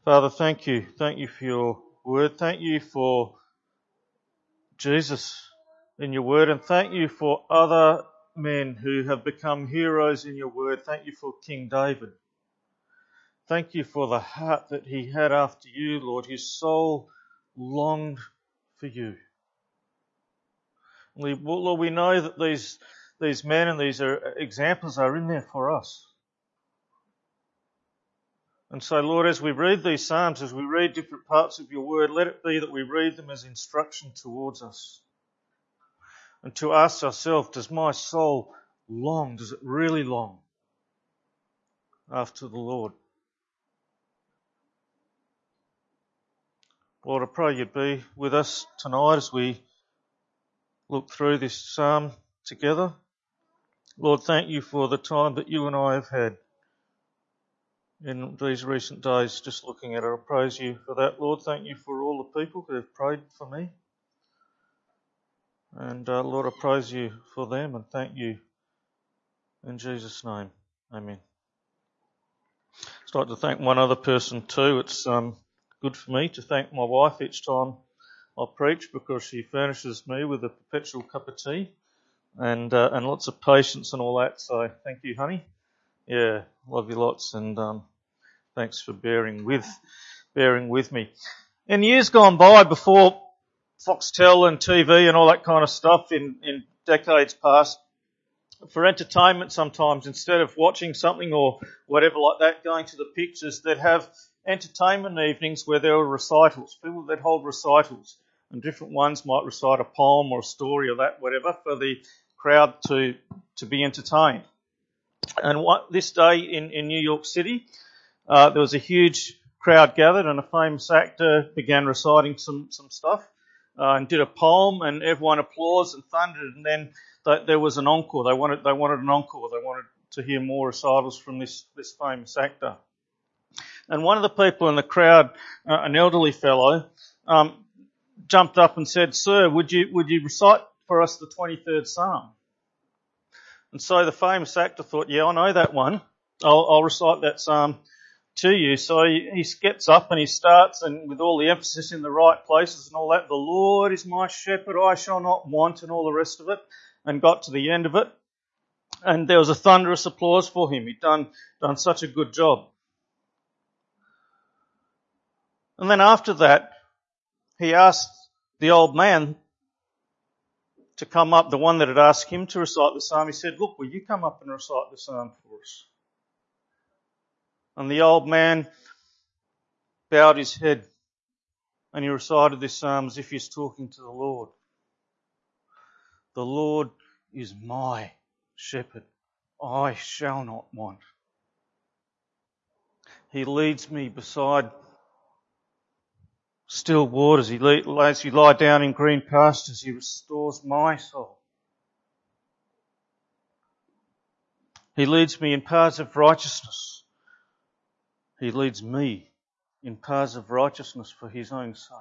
Father, thank you. Thank you for your word. Thank you for Jesus in your word. And thank you for other men who have become heroes in your word. Thank you for King David. Thank you for the heart that he had after you, Lord. His soul longed for you. Lord, we know that these men and these examples are in there for us. And so, Lord, as we read these Psalms, as we read different parts of your word, let it be that we read them as instruction towards us. And to ask ourselves, does my soul long, does it really long after the Lord? Lord, I pray you'd be with us tonight as we look through this Psalm together. Lord, thank you for the time that you and I have had in these recent days just looking at it. I praise you for that, Lord. Thank you for all the people who have prayed for me. And Lord, I praise you for them and thank you in Jesus' name. Amen. I'd like to thank one other person too. It's good for me to thank my wife each time I preach because she furnishes me with a perpetual cup of tea and lots of patience and all that. So thank you, honey. Yeah, love you lots and thanks for bearing with me. In years gone by, before Foxtel and TV and all that kind of stuff in decades past, for entertainment sometimes, instead of watching something or whatever like that, going to the pictures, they'd have entertainment evenings where there were recitals, people that hold recitals, and different ones might recite a poem or a story or that, whatever, for the crowd to be entertained. And this day in New York City, there was a huge crowd gathered and a famous actor began reciting some stuff and did a poem and everyone applauded and thundered, and then there was an encore. They wanted an encore. They wanted to hear more recitals from this famous actor. And one of the people in the crowd, an elderly fellow, jumped up and said, "Sir, would you recite for us the 23rd Psalm?" And so the famous actor thought, "Yeah, I know that one. I'll recite that psalm to you." So he gets up and he starts, and with all the emphasis in the right places and all that, "The Lord is my shepherd, I shall not want," and all the rest of it, and got to the end of it. And there was a thunderous applause for him. He'd done such a good job. And then after that, he asked the old man to come up, the one that had asked him to recite the psalm. He said, "Look, will you come up and recite the psalm for us?" And the old man bowed his head and he recited this psalm as if he's talking to the Lord. "The Lord is my shepherd. I shall not want. He leads me beside still waters. He lets me lie down in green pastures. He restores my soul. He leads me in paths of righteousness. He leads me in paths of righteousness for his own sake."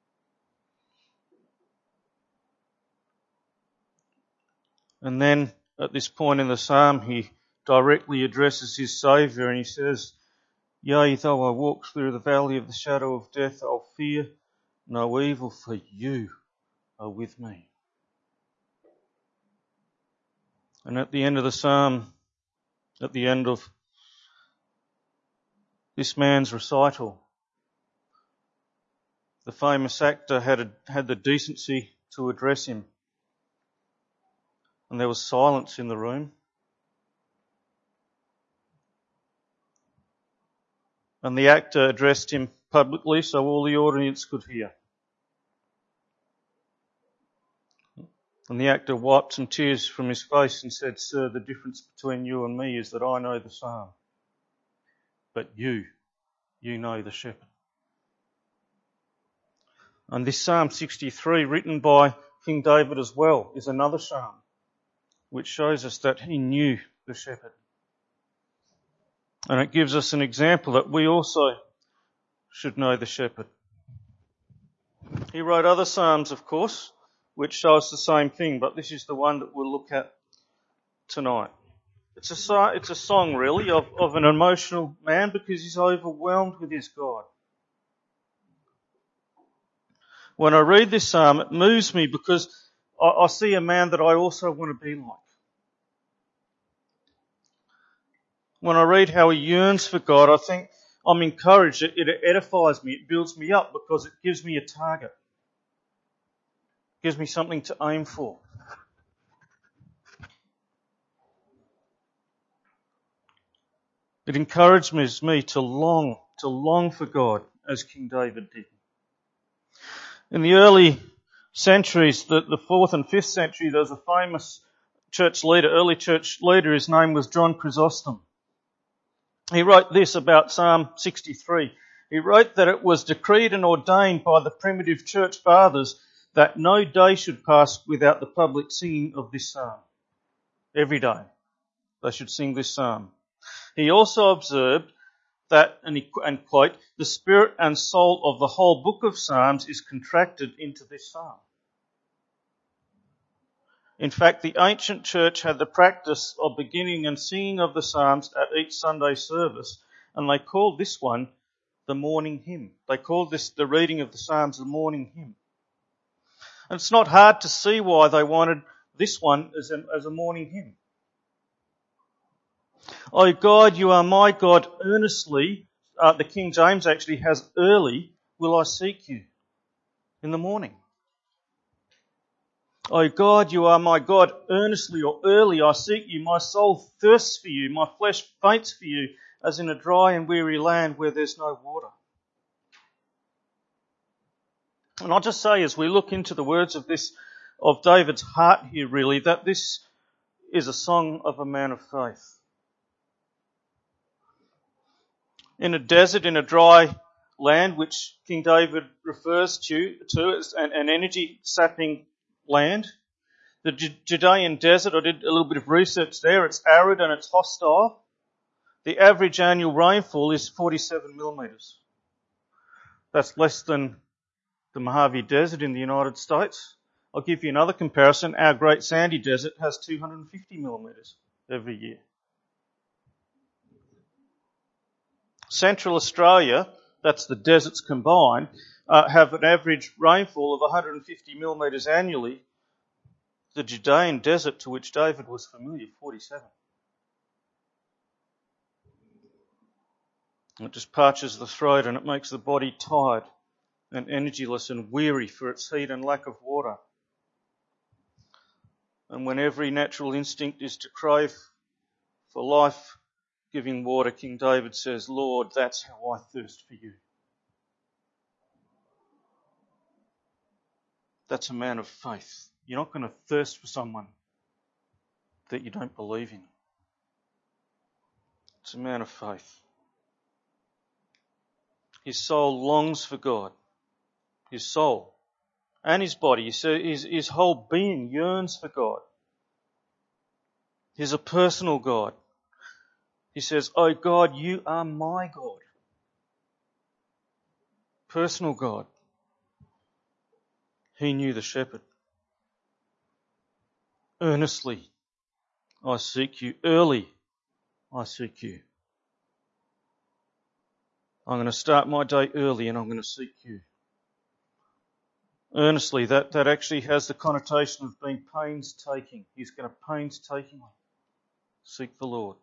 And then at this point in the psalm, he directly addresses his Saviour and he says, "Yea, though I walk through the valley of the shadow of death, I'll fear no evil, for you are with me." And at the end of the psalm, at the end of this man's recital, the famous actor had the decency to address him. And there was silence in the room. And the actor addressed him publicly so all the audience could hear. And the actor wiped some tears from his face and said, "Sir, the difference between you and me is that I know the psalm, but you know the shepherd." And this Psalm 63, written by King David as well, is another psalm which shows us that he knew the shepherd. And it gives us an example that we also should know the shepherd. He wrote other psalms, of course, which show us the same thing, but this is the one that we'll look at tonight. It's a song, really, of an emotional man because he's overwhelmed with his God. When I read this psalm, it moves me because I see a man that I also want to be like. When I read how he yearns for God, I think I'm encouraged. It edifies me. It builds me up because it gives me a target. It gives me something to aim for. It encourages me to long for God as King David did. In the early centuries, the 4th and 5th century, there was a famous early church leader. His name was John Chrysostom. He wrote this about Psalm 63. He wrote that it was decreed and ordained by the primitive church fathers that no day should pass without the public singing of this psalm. Every day they should sing this psalm. He also observed that, and quote, the spirit and soul of the whole book of Psalms is contracted into this psalm. In fact, the ancient church had the practice of beginning and singing of the Psalms at each Sunday service, and they called this one the morning hymn. They called this the reading of the Psalms the morning hymn. And it's not hard to see why they wanted this one as a morning hymn. O God, you are my God, earnestly, the King James actually has early, will I seek you in the morning. O God, you are my God, earnestly or early I seek you. My soul thirsts for you, my flesh faints for you, as in a dry and weary land where there's no water. And I'll just say, as we look into the words of David's heart here, really, that this is a song of a man of faith. In a desert, in a dry land, which King David refers to as an energy-sapping land, the Judean desert, I did a little bit of research there, it's arid and it's hostile. The average annual rainfall is 47 millimetres. That's less than the Mojave Desert in the United States. I'll give you another comparison. Our Great Sandy Desert has 250 millimetres every year. Central Australia, that's the deserts combined, have an average rainfall of 150 millimetres annually. The Judean desert, to which David was familiar, 47. It just parches the throat and it makes the body tired and energyless and weary for its heat and lack of water. And when every natural instinct is to crave for life-giving water, King David says, Lord, that's how I thirst for you. That's a man of faith. You're not going to thirst for someone that you don't believe in. It's a man of faith. His soul longs for God. His soul and his body, his whole being yearns for God. He's a personal God. He says, Oh God, you are my God. Personal God. He knew the shepherd. Earnestly, I seek you. Early, I seek you. I'm going to start my day early and I'm going to seek you. Earnestly, that actually has the connotation of being painstaking. He's going to painstakingly seek the Lord.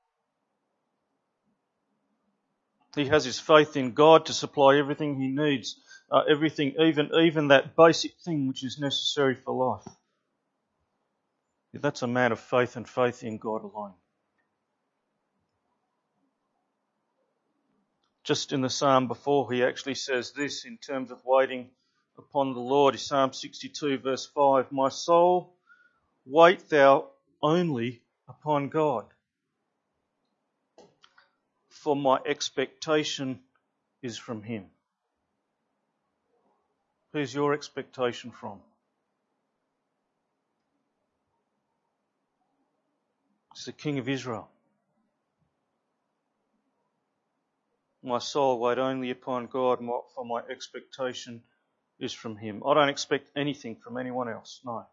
He has his faith in God to supply everything he needs, everything, even that basic thing which is necessary for life. That's a man of faith and faith in God alone. Just in the psalm before, he actually says this in terms of waiting upon the Lord. Psalm 62 verse 5, My soul, wait thou only upon God, for my expectation is from him. Who's your expectation from? It's the King of Israel. My soul, wait only upon God, for my expectation is from him. I don't expect anything from anyone else, no.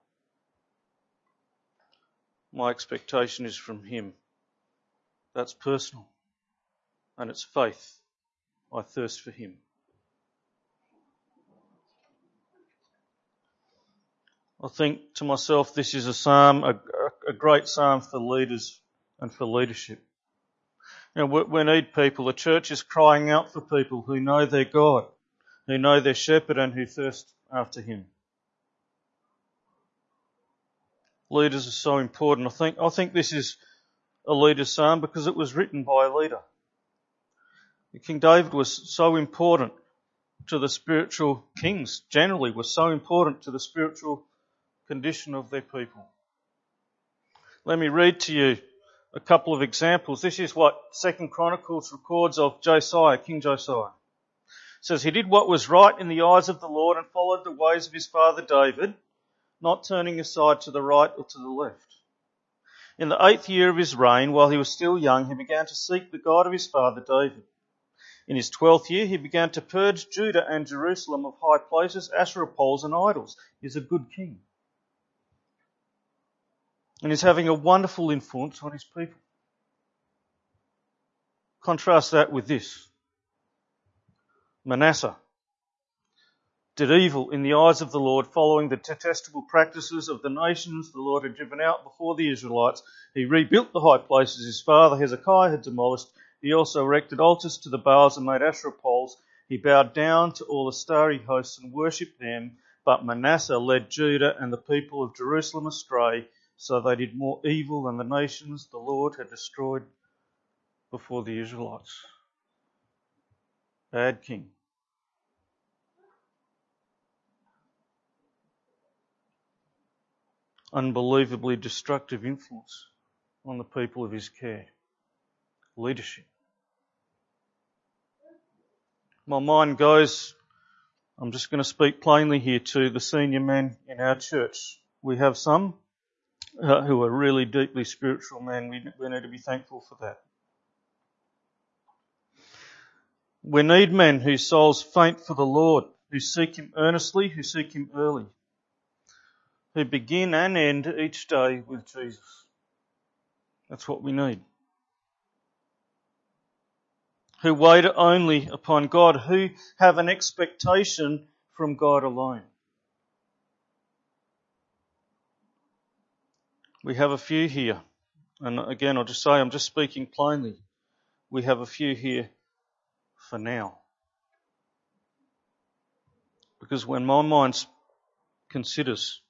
My expectation is from him. That's personal. And it's faith. I thirst for him. I think to myself, this is a psalm, a great psalm for leaders and for leadership. You know, we need people. The church is crying out for people who know their God, who know their shepherd and who thirst after him. Leaders are so important. I think this is a leader's psalm because it was written by a leader. King David was so important to the spiritual kings, generally, was so important to the spiritual condition of their people. Let me read to you a couple of examples. This is what 2 Chronicles records of Josiah, King Josiah. It says, he did what was right in the eyes of the Lord and followed the ways of his father David, not turning aside to the right or to the left. In the 8th year of his reign, while he was still young, he began to seek the God of his father David. In his 12th year, he began to purge Judah and Jerusalem of high places, Asherah poles and idols. He's a good king. And he's having a wonderful influence on his people. Contrast that with this. Manasseh did evil in the eyes of the Lord, following the detestable practices of the nations the Lord had driven out before the Israelites. He rebuilt the high places his father Hezekiah had demolished. He also erected altars to the Baals and made Asherah poles. He bowed down to all the starry hosts and worshipped them. But Manasseh led Judah and the people of Jerusalem astray, so they did more evil than the nations the Lord had destroyed before the Israelites. Bad king. Unbelievably destructive influence on the people of his care. Leadership. My mind goes, I'm just going to speak plainly here, to the senior men in our church. We have some who are really deeply spiritual men. We need to be thankful for that. We need men whose souls faint for the Lord, who seek him earnestly, who seek him early, who begin and end each day with Jesus. That's what we need. Who wait only upon God, who have an expectation from God alone. We have a few here, and again I'll just say, I'm just speaking plainly. We have a few here for now. Because when my mind considers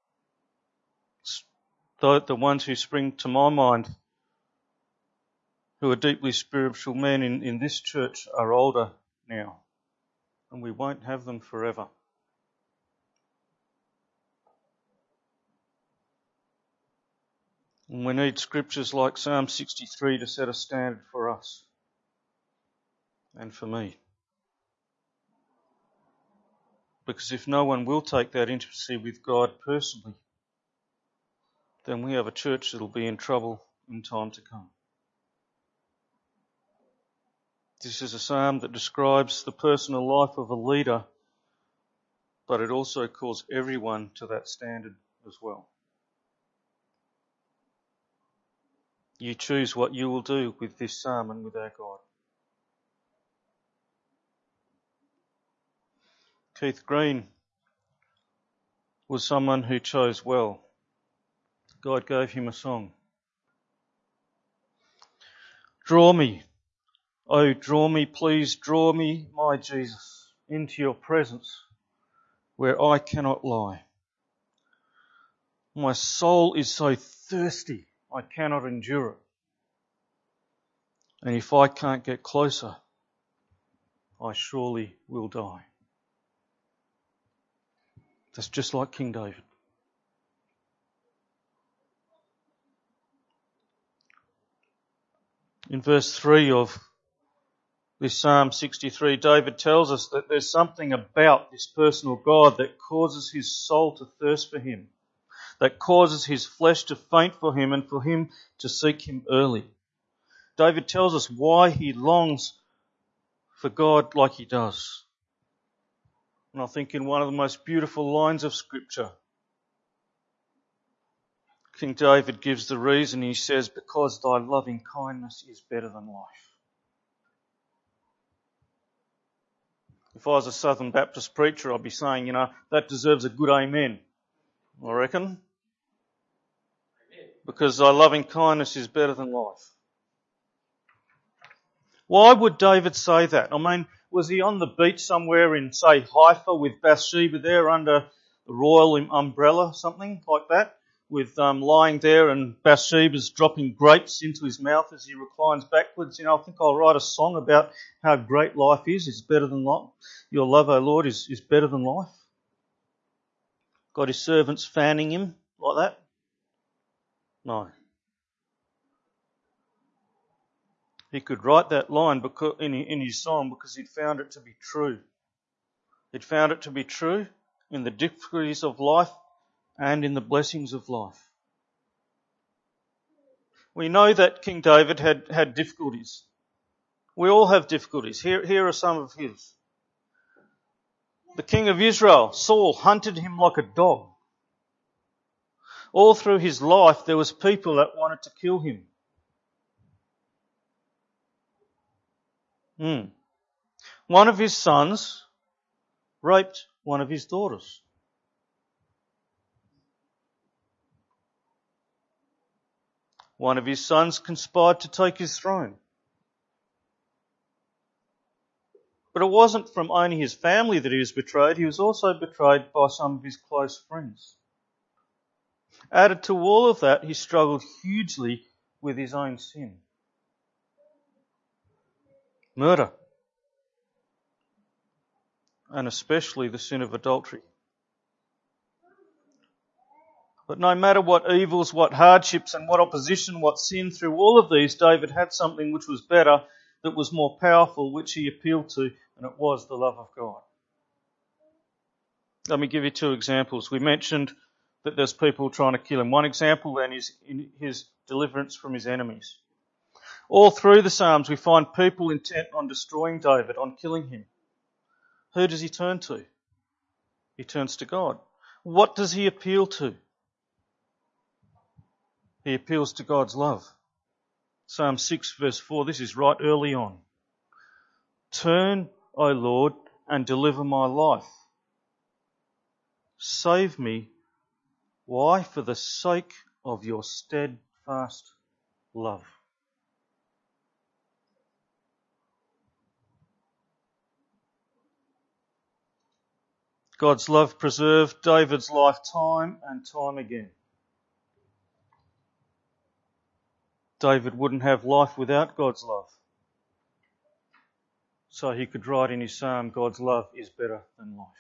the ones who spring to my mind who are deeply spiritual men in this church are older now, and we won't have them forever. And we need scriptures like Psalm 63 to set a standard for us and for me. Because if no one will take that intimacy with God personally, then we have a church that will be in trouble in time to come. This is a psalm that describes the personal life of a leader, but it also calls everyone to that standard as well. You choose what you will do with this psalm and with our God. Keith Green was someone who chose well. God gave him a song. Draw me, oh draw me, please draw me, my Jesus, into your presence where I cannot lie. My soul is so thirsty, I cannot endure it. And if I can't get closer, I surely will die. That's just like King David. In verse 3 of this Psalm 63, David tells us that there's something about this personal God that causes his soul to thirst for him, that causes his flesh to faint for him and for him to seek him early. David tells us why he longs for God like he does. And I think in one of the most beautiful lines of Scripture, King David gives the reason. He says, because thy loving kindness is better than life. If I was a Southern Baptist preacher, I'd be saying, that deserves a good amen. I reckon. Because thy loving kindness is better than life. Why would David say that? I mean, was he on the beach somewhere in, say, Haifa with Bathsheba there under the royal umbrella, something like that, with lying there and Bathsheba's dropping grapes into his mouth as he reclines backwards? I think I'll write a song about how great life is. It's better than life. Your love, O Lord, is better than life. Got his servants fanning him like that? No. He could write that line in his song because he'd found it to be true. He'd found it to be true in the difficulties of life and in the blessings of life. We know that King David had difficulties. We all have difficulties. Here are some of his. The king of Israel, Saul, hunted him like a dog. All through his life there was people that wanted to kill him. One of his sons raped one of his daughters. One of his sons conspired to take his throne. But it wasn't from only his family that he was betrayed, he was also betrayed by some of his close friends. Added to all of that, he struggled hugely with his own sin. Murder. And especially the sin of adultery. But no matter what evils, what hardships and what opposition, what sin, through all of these, David had something which was better, that was more powerful, which he appealed to, and it was the love of God. Let me give you two examples. We mentioned that there's people trying to kill him. One example then is in his deliverance from his enemies. All through the Psalms we find people intent on destroying David, on killing him. Who does he turn to? He turns to God. What does he appeal to? He appeals to God's love. Psalm 6 verse 4, this is right early on. Turn, O Lord, and deliver my life. Save me. Why? For the sake of your steadfast love. God's love preserved David's life time and time again. David wouldn't have life without God's love. So he could write in his psalm, God's love is better than life.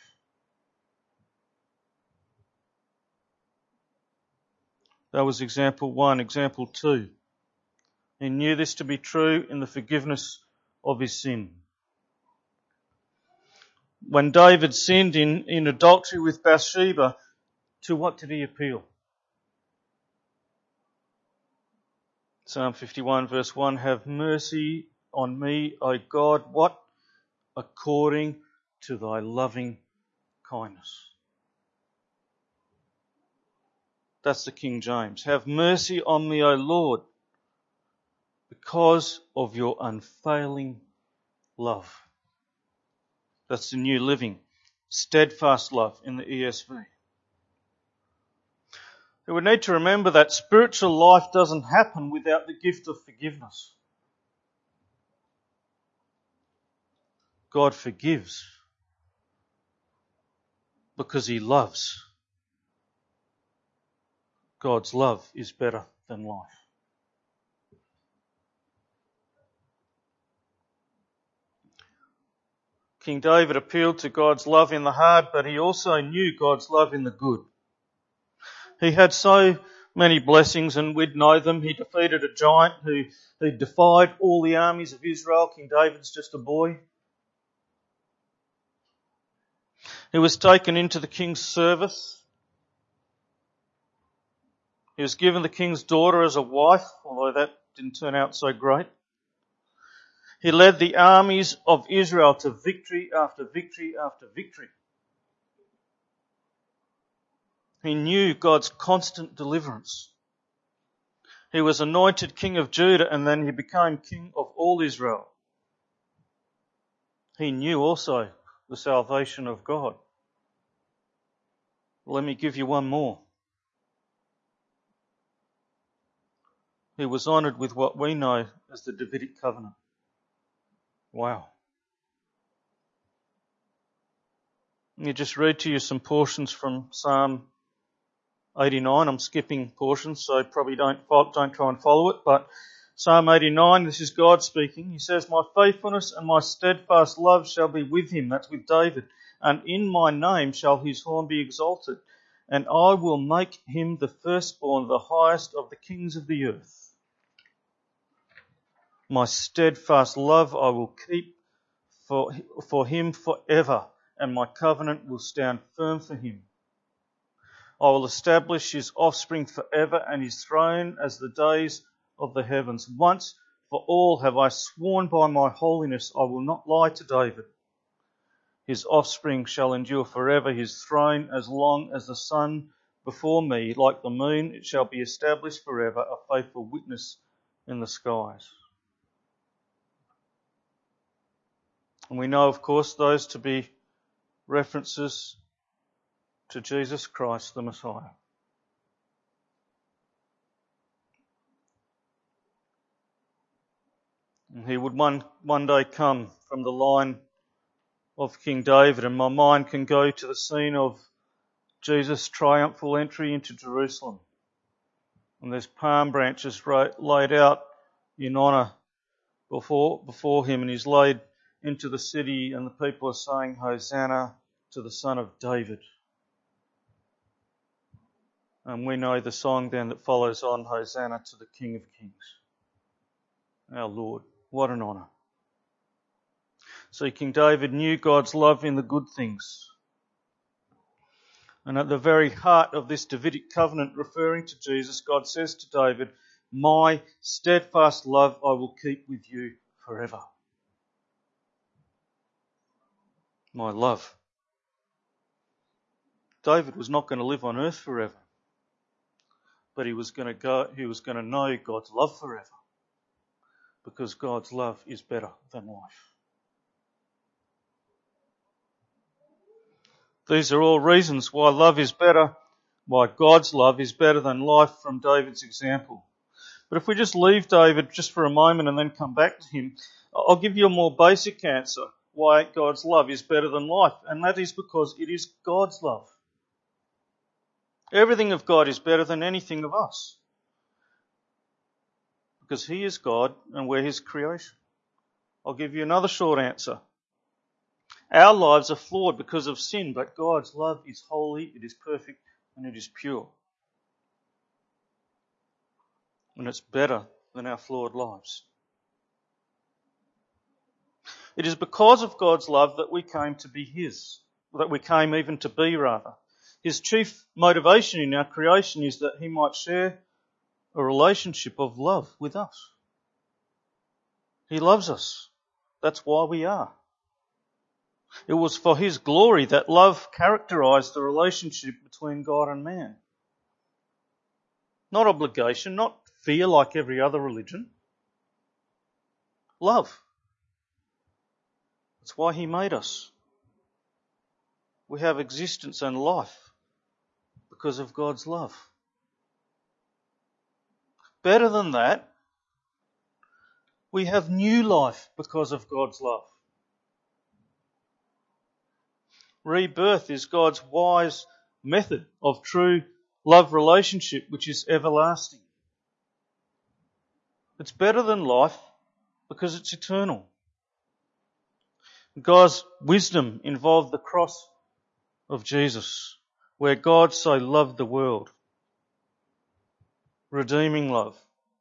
That was example 1. Example 2. He knew this to be true in the forgiveness of his sin. When David sinned in adultery with Bathsheba, to what did he appeal? Psalm 51 verse 1, have mercy on me, O God, what? According to thy loving kindness. That's the King James. Have mercy on me, O Lord, because of your unfailing love. That's the New Living. Steadfast love in the ESV. We need to remember that spiritual life doesn't happen without the gift of forgiveness. God forgives because he loves. God's love is better than life. King David appealed to God's love in the hard, but he also knew God's love in the good. He had so many blessings, and we'd know them. He defeated a giant who defied all the armies of Israel. King David's just a boy. He was taken into the king's service. He was given the king's daughter as a wife, although that didn't turn out so great. He led the armies of Israel to victory after victory after victory. He knew God's constant deliverance. He was anointed king of Judah, and then he became king of all Israel. He knew also the salvation of God. Let me give you one more. He was honoured with what we know as the Davidic covenant. Wow. Let me just read to you some portions from Psalm 89. I'm skipping portions, so probably don't try and follow it. But Psalm 89, this is God speaking. He says, "My faithfulness and my steadfast love shall be with him," that's with David, "and in my name shall his horn be exalted, and I will make him the firstborn, the highest of the kings of the earth. My steadfast love I will keep for him forever, and my covenant will stand firm for him. I will establish his offspring forever, and his throne as the days of the heavens. Once for all have I sworn by my holiness, I will not lie to David. His offspring shall endure forever, his throne as long as the sun before me. Like the moon, it shall be established forever, a faithful witness in the skies." And we know, of course, those to be references to Jesus Christ, the Messiah. And he would one day come from the line of King David, and my mind can go to the scene of Jesus' triumphal entry into Jerusalem. And there's palm branches laid out in honour before him, and he's laid into the city, and the people are saying, "Hosanna to the Son of David." And we know the song then that follows on, "Hosanna to the King of Kings," our Lord. What an honour. See, King David knew God's love in the good things. And at the very heart of this Davidic covenant referring to Jesus, God says to David, "My steadfast love I will keep with you forever." My love. David was not going to live on earth forever, but he was going to know God's love forever, because God's love is better than life. These are all reasons why love is better, why God's love is better than life from David's example. But if we just leave David just for a moment and then come back to him, I'll give you a more basic answer why God's love is better than life, and that is because it is God's love. Everything of God is better than anything of us, because he is God and we're his creation. I'll give you another short answer. Our lives are flawed because of sin, but God's love is holy, it is perfect, and it is pure. And it's better than our flawed lives. It is because of God's love that we came to be his, that we came even to be, rather. His chief motivation in our creation is that he might share a relationship of love with us. He loves us. That's why we are. It was for his glory that love characterized the relationship between God and man. Not obligation, not fear like every other religion. Love. That's why he made us. We have existence and life because of God's love. Better than that, we have new life because of God's love. Rebirth is God's wise method of true love relationship, which is everlasting. It's better than life because it's eternal. God's wisdom involved the cross of Jesus, where God so loved the world. Redeeming love.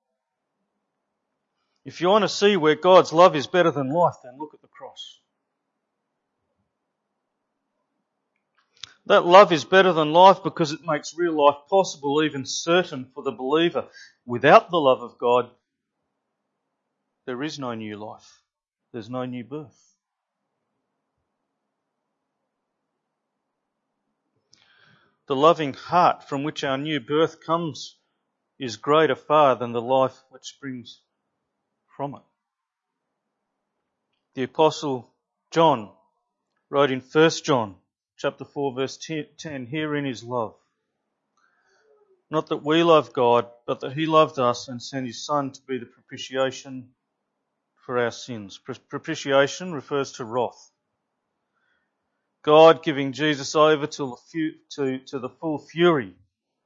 If you want to see where God's love is better than life, then look at the cross. That love is better than life because it makes real life possible, even certain for the believer. Without the love of God, there is no new life. There's no new birth. The loving heart from which our new birth comes is greater far than the life which springs from it. The Apostle John wrote in 1 John chapter 4 verse 10, "Herein is love, Not that we love God, but that he loved us and sent his Son to be the propitiation for our sins. Propitiation refers to wrath. God giving Jesus over to the full fury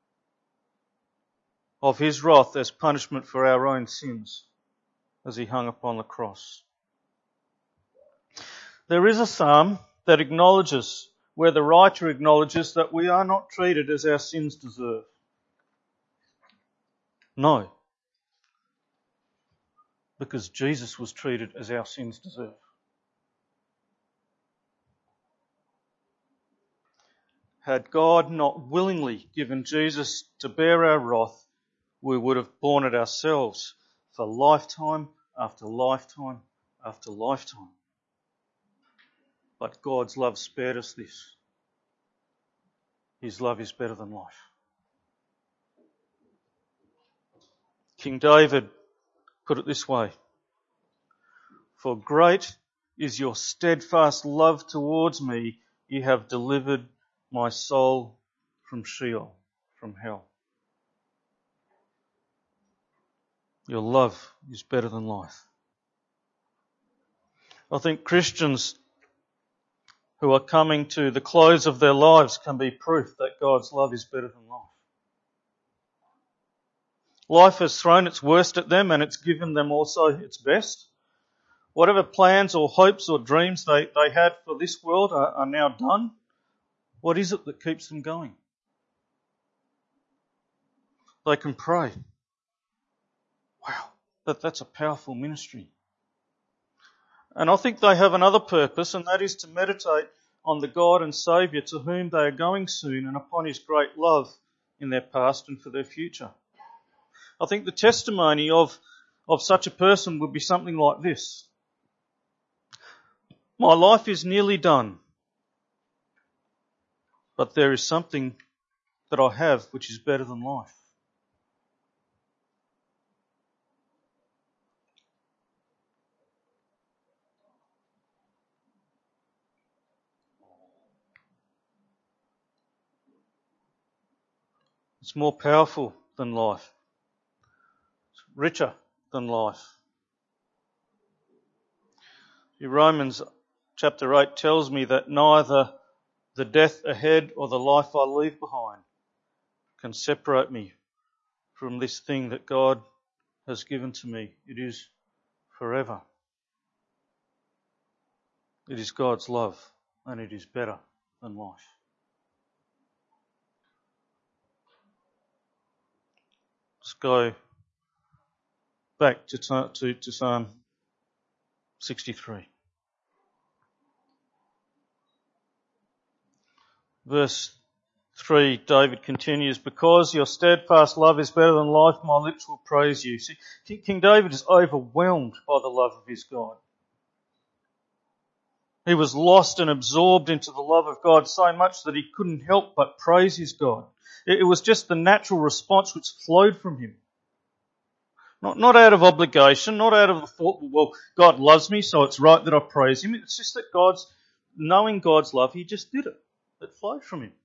of his wrath as punishment for our own sins as he hung upon the cross. There is a psalm that acknowledges, where the writer acknowledges that we are not treated as our sins deserve. No. Because Jesus was treated as our sins deserve. Had God not willingly given Jesus to bear our wrath, we would have borne it ourselves for lifetime after lifetime after lifetime. But God's love spared us this. His love is better than life. King David put it this way: "For great is your steadfast love towards me. You have delivered my soul from Sheol," from hell. Your love is better than life. I think Christians who are coming to the close of their lives can be proof that God's love is better than life. Life has thrown its worst at them and it's given them also its best. Whatever plans or hopes or dreams they had for this world are now done. What is it that keeps them going? They can pray. Wow, that's a powerful ministry. And I think they have another purpose, and that is to meditate on the God and Saviour to whom they are going soon, and upon his great love in their past and for their future. I think the testimony of such a person would be something like this: my life is nearly done, but there is something that I have which is better than life. It's more powerful than life. It's richer than life. Romans chapter 8 tells me that neither the death ahead or the life I leave behind can separate me from this thing that God has given to me. It is forever. It is God's love, and it is better than life. Let's go back to Psalm 63. Verse 3, David continues, "Because your steadfast love is better than life, my lips will praise you." See, King David is overwhelmed by the love of his God. He was lost and absorbed into the love of God so much that he couldn't help but praise his God. It was just the natural response which flowed from him. Not out of obligation, not out of the thought, well, God loves me, so it's right that I praise him. It's just that knowing God's love, he just did it. It flowed from him.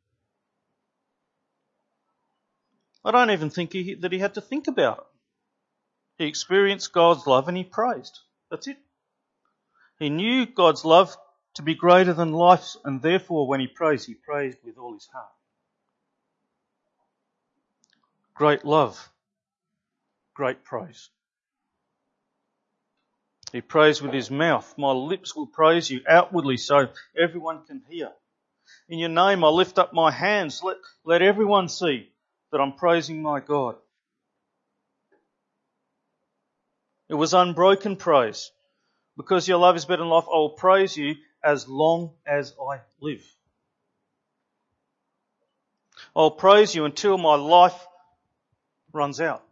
I don't even think that he had to think about it. He experienced God's love and he praised. That's it. He knew God's love to be greater than life, and therefore when he praised with all his heart. Great love, great praise. He praised with his mouth. "My lips will praise you outwardly so everyone can hear. In your name I lift up my hands. Let everyone see that I'm praising my God." It was unbroken praise. "Because your love is better than life, I will praise you as long as I live. I'll praise you until my life runs out."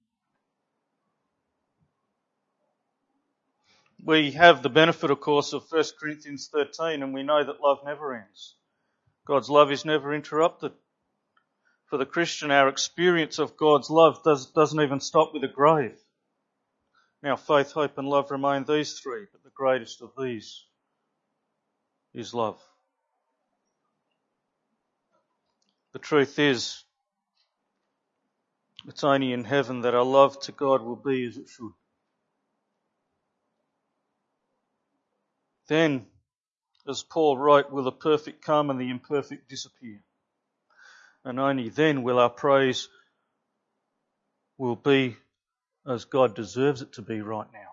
We have the benefit, of course, of 1 Corinthians 13, and we know that love never ends. God's love is never interrupted. For the Christian, our experience of God's love doesn't even stop with the grave. Now, faith, hope and love remain these three, but the greatest of these is love. The truth is It's only in heaven that our love to God will be as it should. Then, as Paul wrote, will the perfect come and the imperfect disappear. And only then will our praise will be as God deserves it to be right now.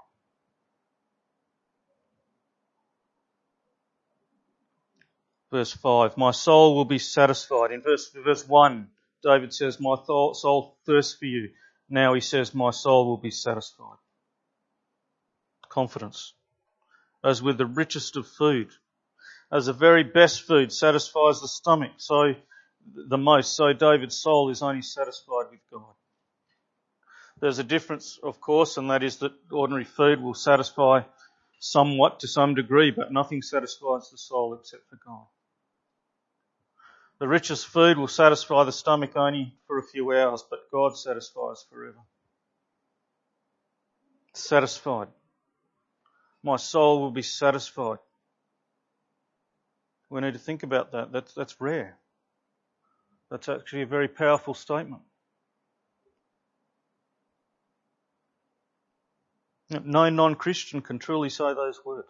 Verse 5, my soul will be satisfied. In verse 1, David says, my soul thirsts for you. Now he says, my soul will be satisfied. Confidence. As with the richest of food, as the very best food satisfies the stomach, so David's soul is only satisfied with God. There's a difference, of course, and that is that ordinary food will satisfy somewhat to some degree, but nothing satisfies the soul except for God. The richest food will satisfy the stomach only for a few hours, but God satisfies forever. Satisfied. My soul will be satisfied. We need to think about that. That's rare. That's actually a very powerful statement. No non-Christian can truly say those words.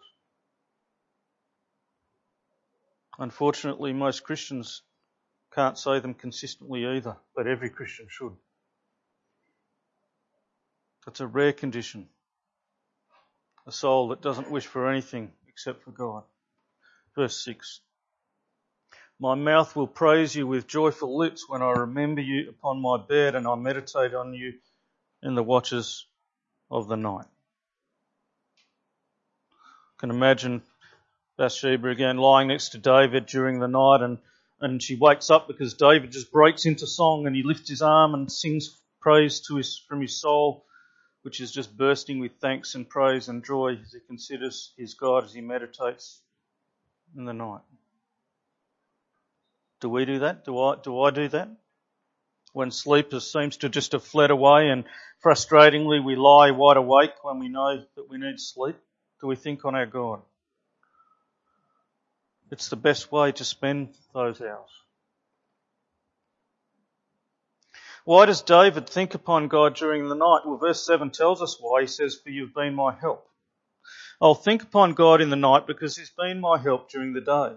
Unfortunately, most Christians can't say them consistently either, but every Christian should. It's a rare condition. A soul that doesn't wish for anything except for God. Verse 6. My mouth will praise you with joyful lips when I remember you upon my bed and I meditate on you in the watches of the night. I can imagine Bathsheba again lying next to David during the night and she wakes up because David just breaks into song and he lifts his arm and sings praise from his soul, which is just bursting with thanks and praise and joy as he considers his God as he meditates in the night. Do we do that? Do I do that? When sleep seems to just have fled away and frustratingly we lie wide awake when we know that we need sleep, do we think on our God? It's the best way to spend those hours. Why does David think upon God during the night? Well, verse 7 tells us why. He says, for you've been my help. I'll think upon God in the night because he's been my help during the day.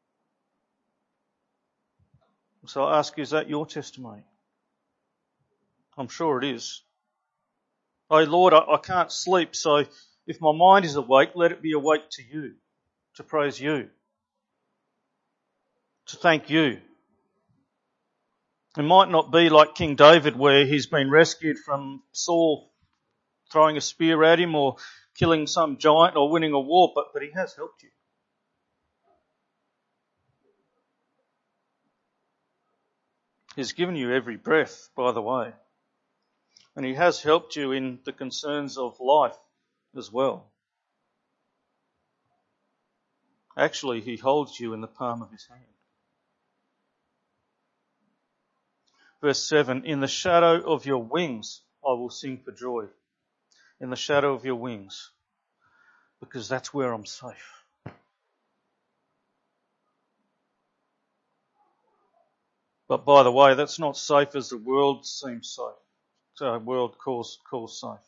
So I ask you, is that your testimony? I'm sure it is. Oh Lord, I can't sleep, so if my mind is awake, let it be awake to you, to praise you, to thank you. It might not be like King David where he's been rescued from Saul throwing a spear at him or killing some giant or winning a war, but he has helped you. He's given you every breath, by the way. And he has helped you in the concerns of life as well. Actually, he holds you in the palm of his hand. Verse 7, in the shadow of your wings I will sing for joy. In the shadow of your wings. Because that's where I'm safe. But by the way, that's not safe as the world seems safe. So the world calls safe.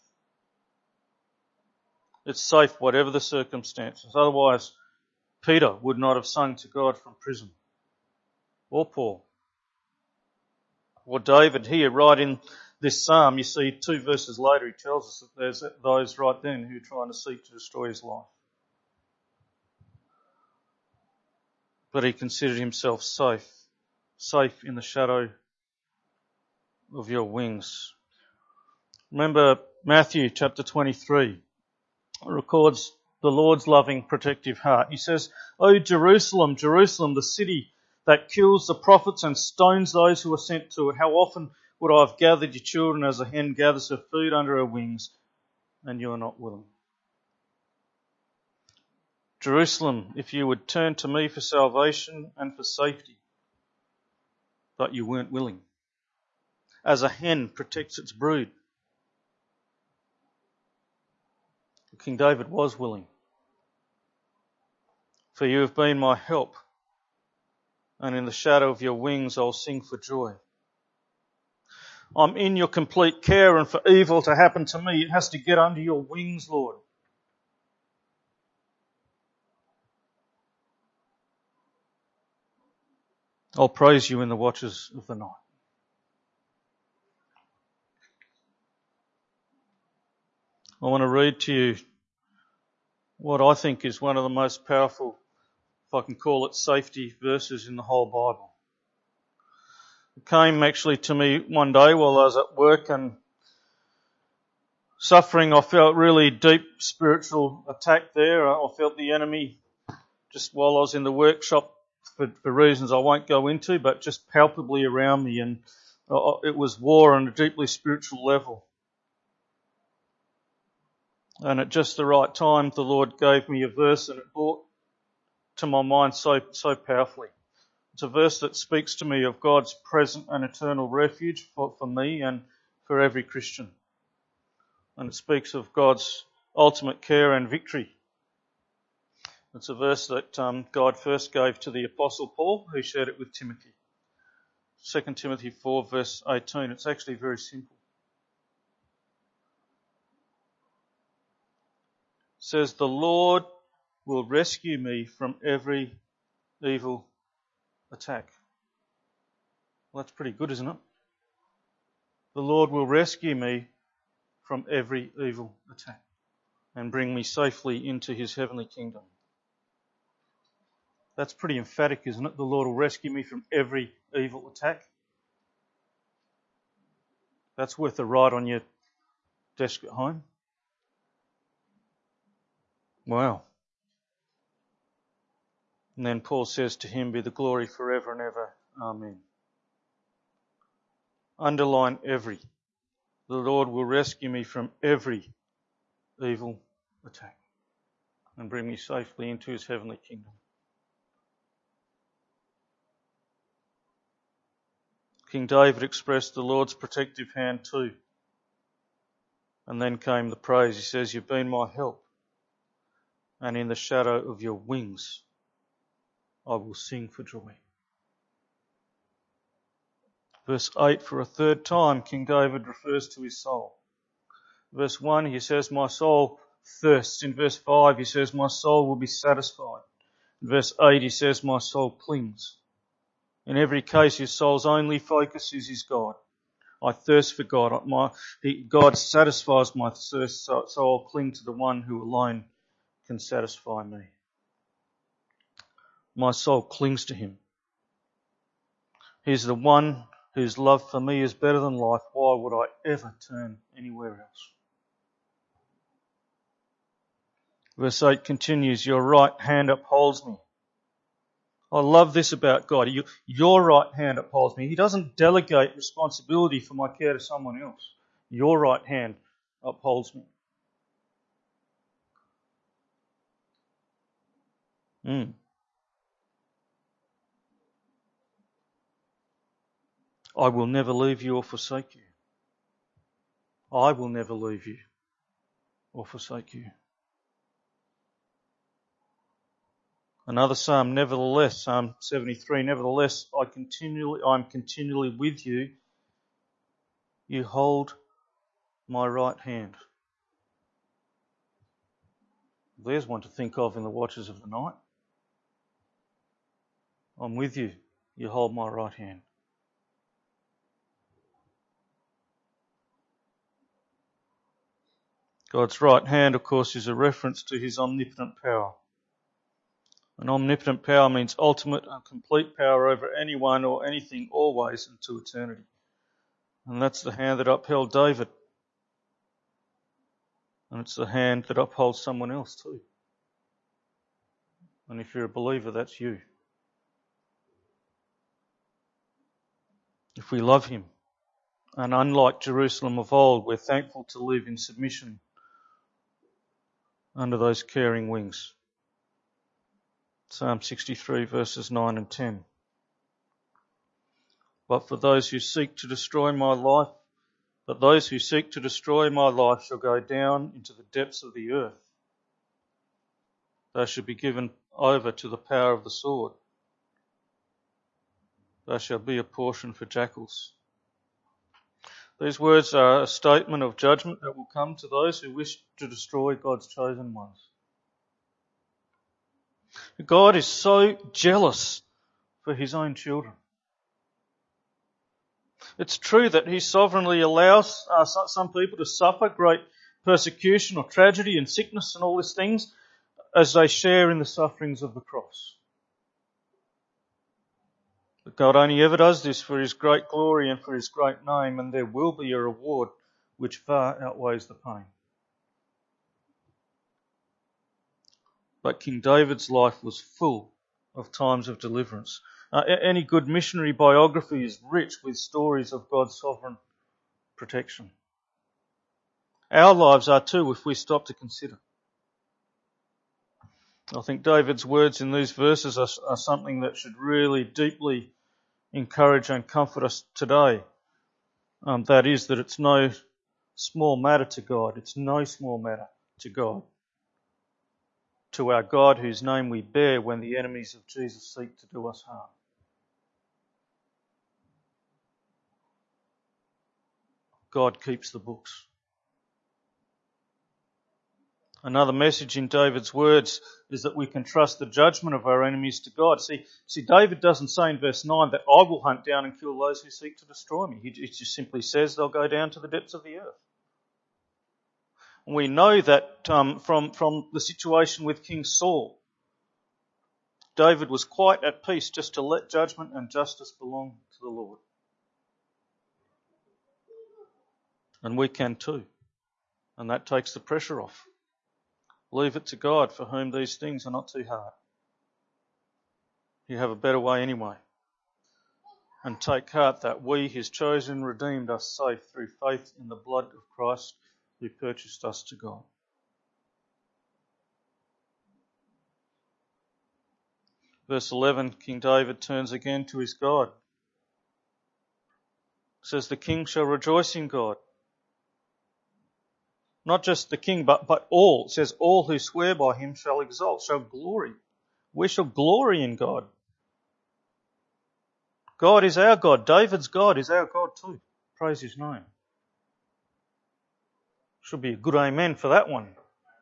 It's safe whatever the circumstances. Otherwise, Peter would not have sung to God from prison. Or Paul. Or David here, right in this psalm, you see 2 verses later, he tells us that there's those right then who are trying to seek to destroy his life. But he considered himself safe in the shadow of your wings. Remember Matthew chapter 23 records the Lord's loving protective heart. He says, O Jerusalem, Jerusalem, the city that kills the prophets and stones those who are sent to it, how often would I have gathered your children as a hen gathers her food under her wings, and you are not willing. Jerusalem, if you would turn to me for salvation and for safety, but you weren't willing. As a hen protects its brood, King David was willing. For you have been my help, and in the shadow of your wings I'll sing for joy. I'm in your complete care, and for evil to happen to me, it has to get under your wings, Lord. I'll praise you in the watches of the night. I want to read to you what I think is one of the most powerful, if I can call it, safety verses in the whole Bible. It came actually to me one day while I was at work and suffering. I felt really deep spiritual attack there. I felt the enemy just while I was in the workshop for reasons I won't go into, but just palpably around me, and it was war on a deeply spiritual level. And at just the right time, the Lord gave me a verse, and it brought to my mind so powerfully. It's a verse that speaks to me of God's present and eternal refuge for me and for every Christian. And it speaks of God's ultimate care and victory. It's a verse that God first gave to the Apostle Paul, who shared it with Timothy. 2 Timothy 4 verse 18. It's actually very simple. It says, "The Lord will rescue me from every evil attack." Well, that's pretty good, isn't it? The Lord will rescue me from every evil attack and bring me safely into his heavenly kingdom. That's pretty emphatic, isn't it? The Lord will rescue me from every evil attack. That's worth a write on your desk at home. Wow. And then Paul says, "To him be the glory forever and ever. Amen." Underline every. The Lord will rescue me from every evil attack and bring me safely into his heavenly kingdom. King David expressed the Lord's protective hand too. And then came the praise. He says, "You've been my help, and in the shadow of your wings I will sing for joy." Verse 8, for a third time, King David refers to his soul. Verse 1, he says, "My soul thirsts." In verse 5, he says, "My soul will be satisfied." In verse 8, he says, "My soul clings." In every case, his soul's only focus is his God. I thirst for God. God satisfies my thirst, so I'll cling to the one who alone can satisfy me. My soul clings to him. He's the one whose love for me is better than life. Why would I ever turn anywhere else? Verse 8 continues, "Your right hand upholds me." I love this about God. Your right hand upholds me. He doesn't delegate responsibility for my care to someone else. Your right hand upholds me. I will never leave you or forsake you. I will never leave you or forsake you. Another psalm, nevertheless, Psalm 73, "Nevertheless, I'm continually with you. You hold my right hand." There's one to think of in the watches of the night. I'm with you. You hold my right hand. God's right hand, of course, is a reference to his omnipotent power. And omnipotent power means ultimate and complete power over anyone or anything, always and to eternity. And that's the hand that upheld David. And it's the hand that upholds someone else too. And if you're a believer, that's you. If we love him, and unlike Jerusalem of old, we're thankful to live in submission under those caring wings. Psalm 63 verses 9 and 10. But those who seek to destroy my life shall go down into the depths of the earth. They shall be given over to the power of the sword. They shall be a portion for jackals. These words are a statement of judgment that will come to those who wish to destroy God's chosen ones. God is so jealous for his own children. It's true that he sovereignly allows some people to suffer great persecution or tragedy and sickness and all these things as they share in the sufferings of the cross. But God only ever does this for his great glory and for his great name, and there will be a reward which far outweighs the pain. But King David's life was full of times of deliverance. Any good missionary biography is rich with stories of God's sovereign protection. Our lives are too, if we stop to consider. I think David's words in these verses are something that should really deeply encourage and comfort us today. That is, that it's no small matter to God. It's no small matter to God. To our God whose name we bear when the enemies of Jesus seek to do us harm. God keeps the books. Another message in David's words is that we can trust the judgment of our enemies to God. See, David doesn't say in verse 9 that I will hunt down and kill those who seek to destroy me. He just simply says they'll go down to the depths of the earth. And we know that from the situation with King Saul, David was quite at peace just to let judgment and justice belong to the Lord. And we can too. And that takes the pressure off. Leave it to God, for whom these things are not too hard. You have a better way anyway. And take heart that we, his chosen, redeemed, are safe through faith in the blood of Christ who purchased us to God. Verse 11, King David turns again to his God. It says, the king shall rejoice in God. Not just the king, but all. It says, all who swear by him shall exult, shall glory. We shall glory in God. God is our God. David's God is our God too. Praise his name. Should be a good amen for that one.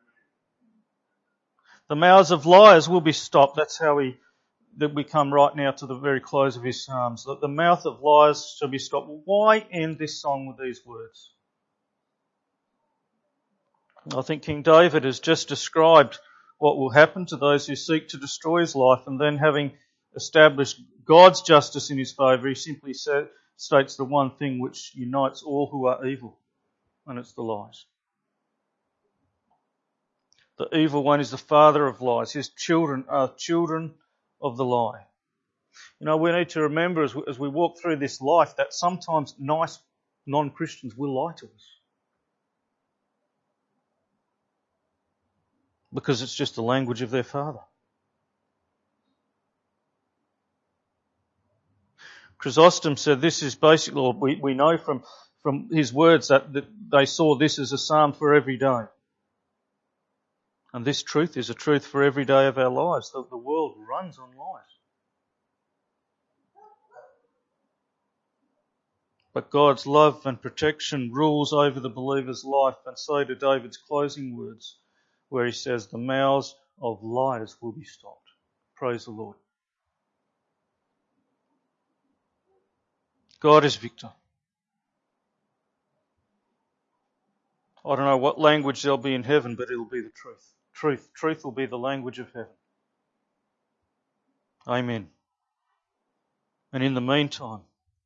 The mouths of liars will be stopped. That's how we come right now to the very close of his Psalms. The mouth of liars shall be stopped. Why end this song with these words? I think King David has just described what will happen to those who seek to destroy his life, and then having established God's justice in his favour, he simply states the one thing which unites all who are evil, and it's the lies. The evil one is the father of lies. His children are children of the lie. You know, we need to remember as we walk through this life that sometimes nice non-Christians will lie to us. Because it's just the language of their father. Chrysostom said this is basically, or we know from his words that they saw this as a psalm for every day. And this truth is a truth for every day of our lives. The world runs on lies. But God's love and protection rules over the believer's life, and so do David's closing words, where he says, the mouths of liars will be stopped. Praise the Lord. God is victor. I don't know what language there'll be in heaven, but it'll be the truth. Truth will be the language of heaven. Amen. And in the meantime,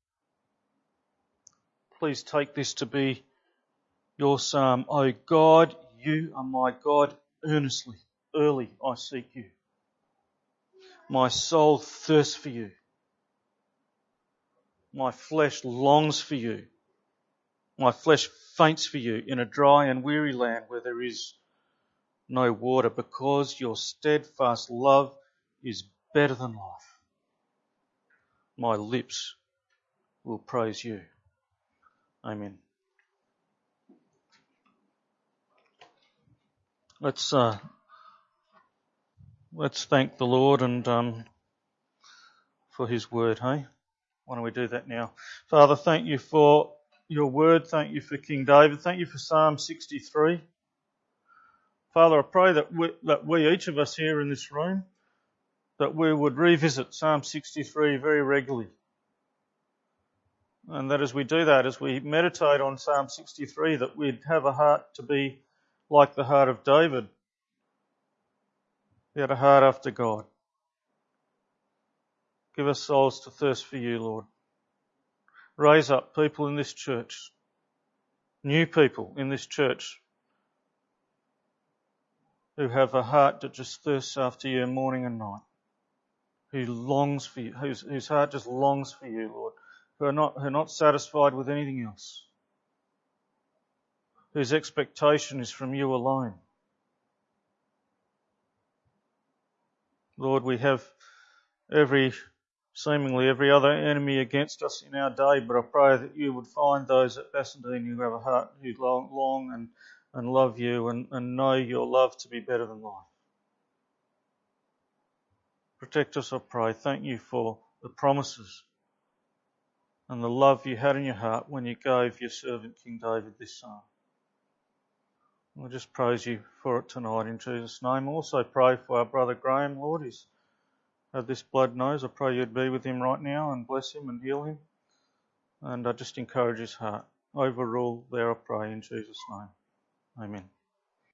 please take this to be your psalm. O God, you are my God. Earnestly, early I seek you. My soul thirsts for you. My flesh longs for you. My flesh faints for you in a dry and weary land where there is no water, because your steadfast love is better than life. My lips will praise you. Amen. Let's thank the Lord and for his word, hey? Why don't we do that now? Father, thank you for your word. Thank you for King David. Thank you for Psalm 63. Father, I pray that we, each of us here in this room, that we would revisit Psalm 63 very regularly. And that as we do that, as we meditate on Psalm 63, that we'd have a heart to be like the heart of David. He had a heart after God. Give us souls to thirst for you, Lord. Raise up people in this church, new people in this church, who have a heart that just thirsts after you morning and night, who longs for you, whose heart just longs for you, Lord, who are not satisfied with anything else, whose expectation is from you alone. Lord, we have seemingly every other enemy against us in our day, but I pray that you would find those at Bassendean who have a heart who long and love you and know your love to be better than life. Protect us, I pray. Thank you for the promises and the love you had in your heart when you gave your servant King David this psalm. We'll just praise you for it tonight in Jesus' name. Also pray for our brother Graham, Lord, who's had this blood nose. I pray you'd be with him right now and bless him and heal him. And I just encourage his heart. Overrule there, I pray, in Jesus' name. Amen.